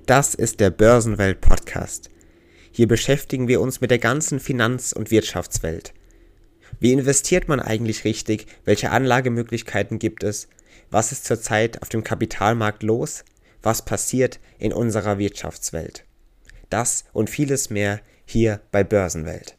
Das ist der Börsenwelt-Podcast. Hier beschäftigen wir uns mit der ganzen Finanz- und Wirtschaftswelt. Wie investiert man eigentlich richtig? Welche Anlagemöglichkeiten gibt es? Was ist zurzeit auf dem Kapitalmarkt los? Was passiert in unserer Wirtschaftswelt? Das und vieles mehr hier bei Börsenwelt.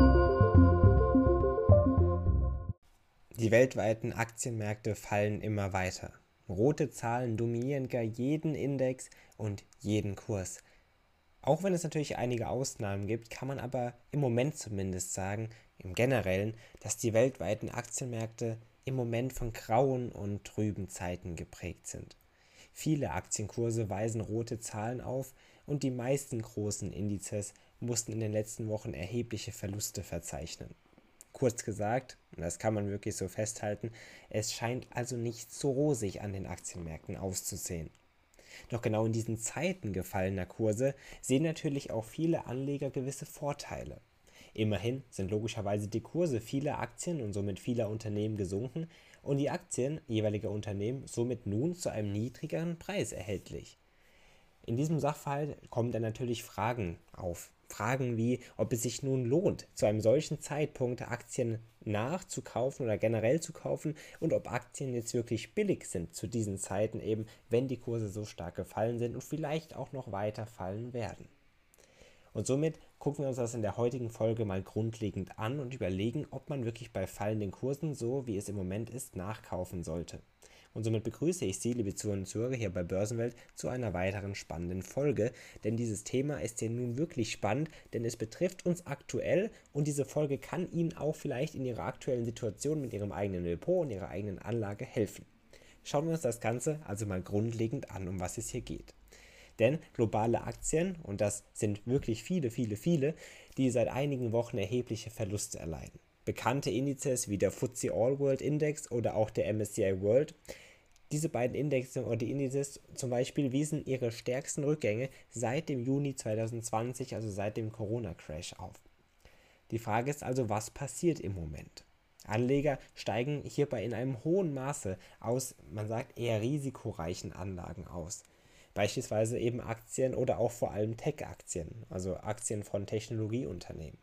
Die weltweiten Aktienmärkte fallen immer weiter. Rote Zahlen dominieren gar jeden Index und jeden Kurs. Auch wenn es natürlich einige Ausnahmen gibt, kann man aber im Moment zumindest sagen, im Generellen, dass die weltweiten Aktienmärkte im Moment von grauen und trüben Zeiten geprägt sind. Viele Aktienkurse weisen rote Zahlen auf und die meisten großen Indizes mussten in den letzten Wochen erhebliche Verluste verzeichnen. Kurz gesagt, und das kann man wirklich so festhalten, es scheint also nicht so rosig an den Aktienmärkten auszusehen. Doch genau in diesen Zeiten gefallener Kurse sehen natürlich auch viele Anleger gewisse Vorteile. Immerhin sind logischerweise die Kurse vieler Aktien und somit vieler Unternehmen gesunken und die Aktien jeweiliger Unternehmen somit nun zu einem niedrigeren Preis erhältlich. In diesem Sachverhalt kommen dann natürlich Fragen auf. Fragen wie, ob es sich nun lohnt, zu einem solchen Zeitpunkt Aktien nachzukaufen oder generell zu kaufen und ob Aktien jetzt wirklich billig sind zu diesen Zeiten eben, wenn die Kurse so stark gefallen sind und vielleicht auch noch weiter fallen werden. Und somit gucken wir uns das in der heutigen Folge mal grundlegend an und überlegen, ob man wirklich bei fallenden Kursen, so wie es im Moment ist, nachkaufen sollte. Und somit begrüße ich Sie, liebe Zuhörer und Zuhörer, hier bei Börsenwelt zu einer weiteren spannenden Folge, denn dieses Thema ist ja nun wirklich spannend, denn es betrifft uns aktuell und diese Folge kann Ihnen auch vielleicht in Ihrer aktuellen Situation mit Ihrem eigenen Depot und Ihrer eigenen Anlage helfen. Schauen wir uns das Ganze also mal grundlegend an, um was es hier geht. Denn globale Aktien, und das sind wirklich viele, die seit einigen Wochen erhebliche Verluste erleiden. Bekannte Indizes wie der FTSE All World Index oder auch der MSCI World. Diese beiden Indexen oder die Indizes zum Beispiel wiesen ihre stärksten Rückgänge seit dem Juni 2020, also seit dem Corona-Crash auf. Die Frage ist also, was passiert im Moment? Anleger steigen hierbei in einem hohen Maße aus, man sagt, eher risikoreichen Anlagen aus. Beispielsweise eben Aktien oder auch vor allem Tech-Aktien, also Aktien von Technologieunternehmen.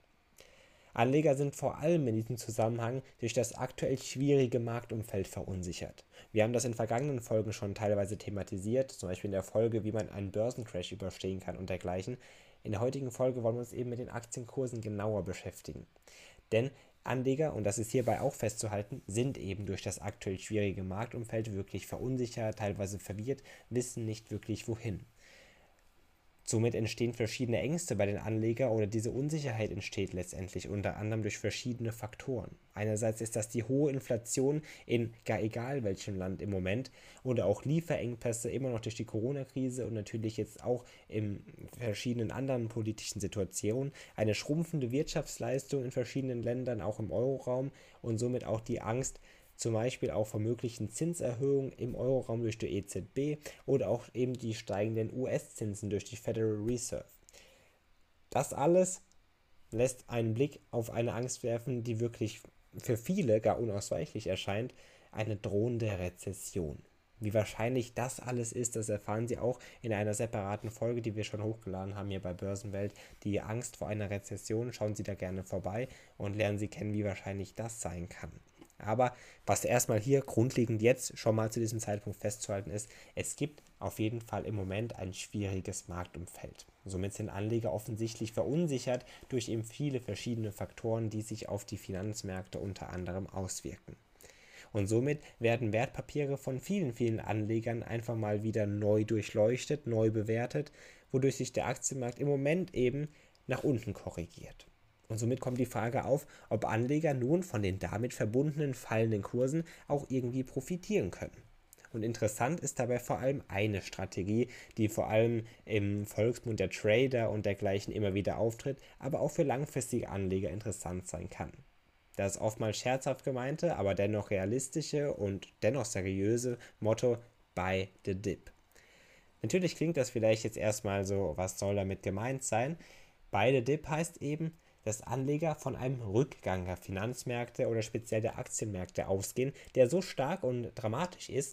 Anleger sind vor allem in diesem Zusammenhang durch das aktuell schwierige Marktumfeld verunsichert. Wir haben das in vergangenen Folgen schon teilweise thematisiert, zum Beispiel in der Folge, wie man einen Börsencrash überstehen kann und dergleichen. In der heutigen Folge wollen wir uns eben mit den Aktienkursen genauer beschäftigen. Denn Anleger, und das ist hierbei auch festzuhalten, sind eben durch das aktuell schwierige Marktumfeld wirklich verunsichert, teilweise verwirrt, wissen nicht wirklich wohin. Somit entstehen verschiedene Ängste bei den Anlegern oder diese Unsicherheit entsteht letztendlich unter anderem durch verschiedene Faktoren. Einerseits ist das die hohe Inflation in gar egal welchem Land im Moment oder auch Lieferengpässe immer noch durch die Corona-Krise und natürlich jetzt auch in verschiedenen anderen politischen Situationen, eine schrumpfende Wirtschaftsleistung in verschiedenen Ländern, auch im Euroraum und somit auch die Angst, zum Beispiel auch vor möglichen Zinserhöhungen im Euroraum durch die EZB oder auch eben die steigenden US-Zinsen durch die Federal Reserve. Das alles lässt einen Blick auf eine Angst werfen, die wirklich für viele gar unausweichlich erscheint, eine drohende Rezession. Wie wahrscheinlich das alles ist, das erfahren Sie auch in einer separaten Folge, die wir schon hochgeladen haben hier bei Börsenwelt. Die Angst vor einer Rezession, schauen Sie da gerne vorbei und lernen Sie kennen, wie wahrscheinlich das sein kann. Aber was erstmal hier grundlegend jetzt schon mal zu diesem Zeitpunkt festzuhalten ist, es gibt auf jeden Fall im Moment ein schwieriges Marktumfeld. Somit sind Anleger offensichtlich verunsichert durch eben viele verschiedene Faktoren, die sich auf die Finanzmärkte unter anderem auswirken. Und somit werden Wertpapiere von vielen Anlegern einfach mal wieder neu durchleuchtet, neu bewertet, wodurch sich der Aktienmarkt im Moment eben nach unten korrigiert. Und somit kommt die Frage auf, ob Anleger nun von den damit verbundenen fallenden Kursen auch irgendwie profitieren können. Und interessant ist dabei vor allem eine Strategie, die vor allem im Volksmund der Trader und dergleichen immer wieder auftritt, aber auch für langfristige Anleger interessant sein kann. Das oftmals scherzhaft gemeinte, aber dennoch realistische und dennoch seriöse Motto Buy the Dip. Natürlich klingt das vielleicht jetzt erstmal so, was soll damit gemeint sein? Buy the Dip heißt eben, dass Anleger von einem Rückgang der Finanzmärkte oder speziell der Aktienmärkte ausgehen, der so stark und dramatisch ist,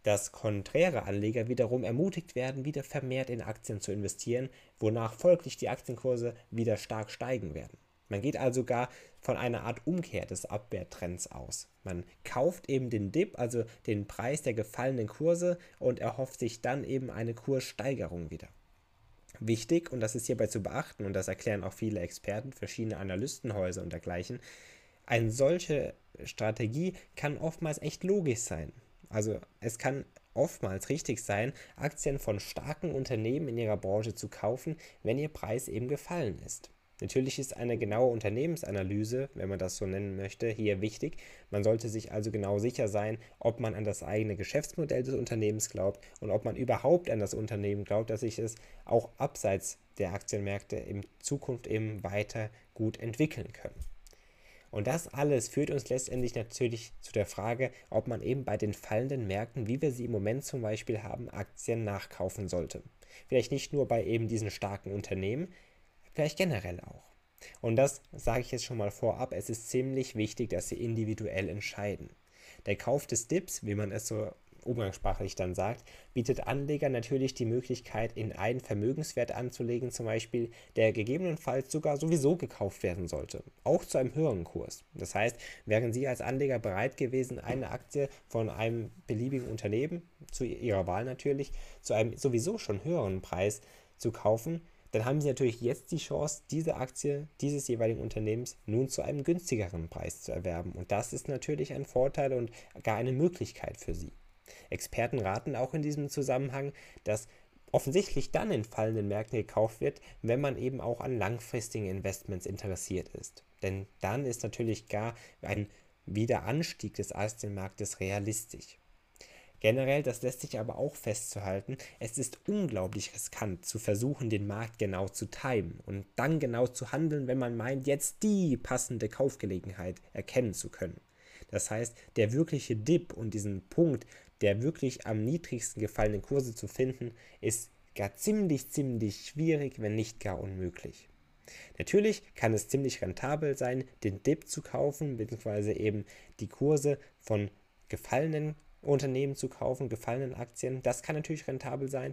dass konträre Anleger wiederum ermutigt werden, wieder vermehrt in Aktien zu investieren, wonach folglich die Aktienkurse wieder stark steigen werden. Man geht also gar von einer Art Umkehr des Abwärtstrends aus. Man kauft eben den Dip, also den Preis der gefallenen Kurse, und erhofft sich dann eben eine Kurssteigerung wieder. Wichtig, und das ist hierbei zu beachten, und das erklären auch viele Experten, verschiedene Analystenhäuser und dergleichen, eine solche Strategie kann oftmals echt logisch sein. Also es kann oftmals richtig sein, Aktien von starken Unternehmen in ihrer Branche zu kaufen, wenn ihr Preis eben gefallen ist. Natürlich ist eine genaue Unternehmensanalyse, wenn man das so nennen möchte, hier wichtig. Man sollte sich also genau sicher sein, ob man an das eigene Geschäftsmodell des Unternehmens glaubt und ob man überhaupt an das Unternehmen glaubt, dass sich es auch abseits der Aktienmärkte in Zukunft eben weiter gut entwickeln kann. Und das alles führt uns letztendlich natürlich zu der Frage, ob man eben bei den fallenden Märkten, wie wir sie im Moment zum Beispiel haben, Aktien nachkaufen sollte. Vielleicht nicht nur bei eben diesen starken Unternehmen, vielleicht generell auch. Und das sage ich jetzt schon mal vorab, es ist ziemlich wichtig, dass Sie individuell entscheiden. Der Kauf des Dips, wie man es so umgangssprachlich dann sagt, bietet Anlegern natürlich die Möglichkeit, in einen Vermögenswert anzulegen, zum Beispiel, der gegebenenfalls sogar sowieso gekauft werden sollte, auch zu einem höheren Kurs. Das heißt, wären Sie als Anleger bereit gewesen, eine Aktie von einem beliebigen Unternehmen, zu Ihrer Wahl natürlich, zu einem sowieso schon höheren Preis zu kaufen, dann haben Sie natürlich jetzt die Chance, diese Aktie dieses jeweiligen Unternehmens nun zu einem günstigeren Preis zu erwerben. Und das ist natürlich ein Vorteil und gar eine Möglichkeit für Sie. Experten raten auch in diesem Zusammenhang, dass offensichtlich dann in fallenden Märkten gekauft wird, wenn man eben auch an langfristigen Investments interessiert ist. Denn dann ist natürlich gar ein Wiederanstieg des Aktienmarktes realistisch. Generell, das lässt sich aber auch festzuhalten, es ist unglaublich riskant zu versuchen, den Markt genau zu timen und dann genau zu handeln, wenn man meint, jetzt die passende Kaufgelegenheit erkennen zu können. Das heißt, der wirkliche Dip und diesen Punkt der wirklich am niedrigsten gefallenen Kurse zu finden, ist gar ziemlich schwierig, wenn nicht gar unmöglich. Natürlich kann es ziemlich rentabel sein, den Dip zu kaufen, beziehungsweise eben die Kurse von gefallenen Unternehmen zu kaufen, gefallenen Aktien. Das kann natürlich rentabel sein,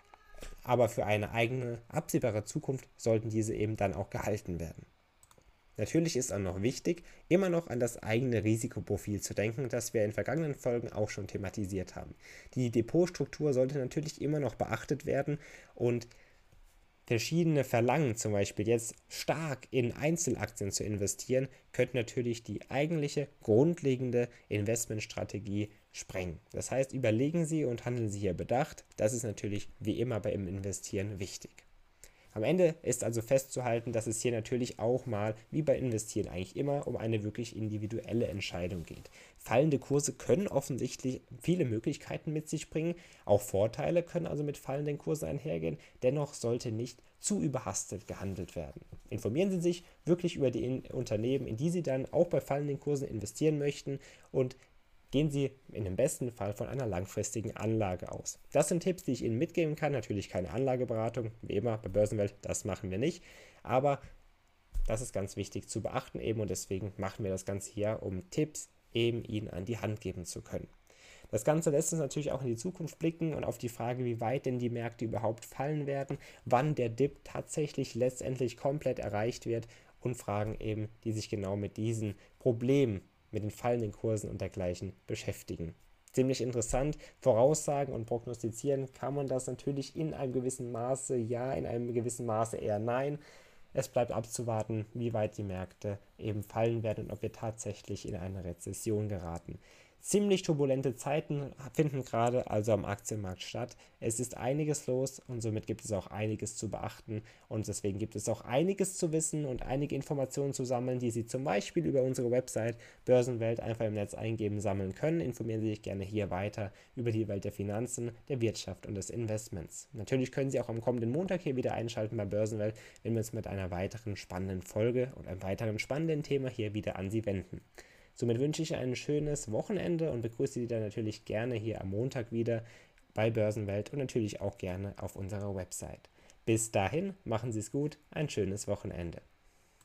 aber für eine eigene, absehbare Zukunft sollten diese eben dann auch gehalten werden. Natürlich ist auch noch wichtig, immer noch an das eigene Risikoprofil zu denken, das wir in vergangenen Folgen auch schon thematisiert haben. Die Depotstruktur sollte natürlich immer noch beachtet werden und verschiedene Verlangen, zum Beispiel jetzt stark in Einzelaktien zu investieren, könnte natürlich die eigentliche grundlegende Investmentstrategie sprengen. Das heißt, überlegen Sie und handeln Sie hier bedacht. Das ist natürlich wie immer beim Investieren wichtig. Am Ende ist also festzuhalten, dass es hier natürlich auch mal, wie bei Investieren eigentlich immer, um eine wirklich individuelle Entscheidung geht. Fallende Kurse können offensichtlich viele Möglichkeiten mit sich bringen, auch Vorteile können also mit fallenden Kursen einhergehen, dennoch sollte nicht zu überhastet gehandelt werden. Informieren Sie sich wirklich über die Unternehmen, in die Sie dann auch bei fallenden Kursen investieren möchten und gehen Sie in dem besten Fall von einer langfristigen Anlage aus. Das sind Tipps, die ich Ihnen mitgeben kann. Natürlich keine Anlageberatung, wie immer bei Börsenwelt, das machen wir nicht. Aber das ist ganz wichtig zu beachten eben und deswegen machen wir das Ganze hier, um Tipps eben Ihnen an die Hand geben zu können. Das Ganze lässt uns natürlich auch in die Zukunft blicken und auf die Frage, wie weit denn die Märkte überhaupt fallen werden, wann der Dip tatsächlich letztendlich komplett erreicht wird und Fragen eben, die sich genau mit diesen Problemen mit den fallenden Kursen und dergleichen beschäftigen. Ziemlich interessant, voraussagen und prognostizieren kann man das natürlich in einem gewissen Maße, ja, in einem gewissen Maße eher nein. Es bleibt abzuwarten, wie weit die Märkte eben fallen werden und ob wir tatsächlich in eine Rezession geraten. Ziemlich turbulente Zeiten finden gerade also am Aktienmarkt statt. Es ist einiges los und somit gibt es auch einiges zu beachten und deswegen gibt es auch einiges zu wissen und einige Informationen zu sammeln, die Sie zum Beispiel über unsere Website Börsenwelt einfach im Netz eingeben sammeln können. Informieren Sie sich gerne hier weiter über die Welt der Finanzen, der Wirtschaft und des Investments. Natürlich können Sie auch am kommenden Montag hier wieder einschalten bei Börsenwelt, wenn wir uns mit einer weiteren spannenden Folge und einem weiteren spannenden Thema hier wieder an Sie wenden. Somit wünsche ich ein schönes Wochenende und begrüße Sie dann natürlich gerne hier am Montag wieder bei Börsenwelt und natürlich auch gerne auf unserer Website. Bis dahin, machen Sie es gut, ein schönes Wochenende.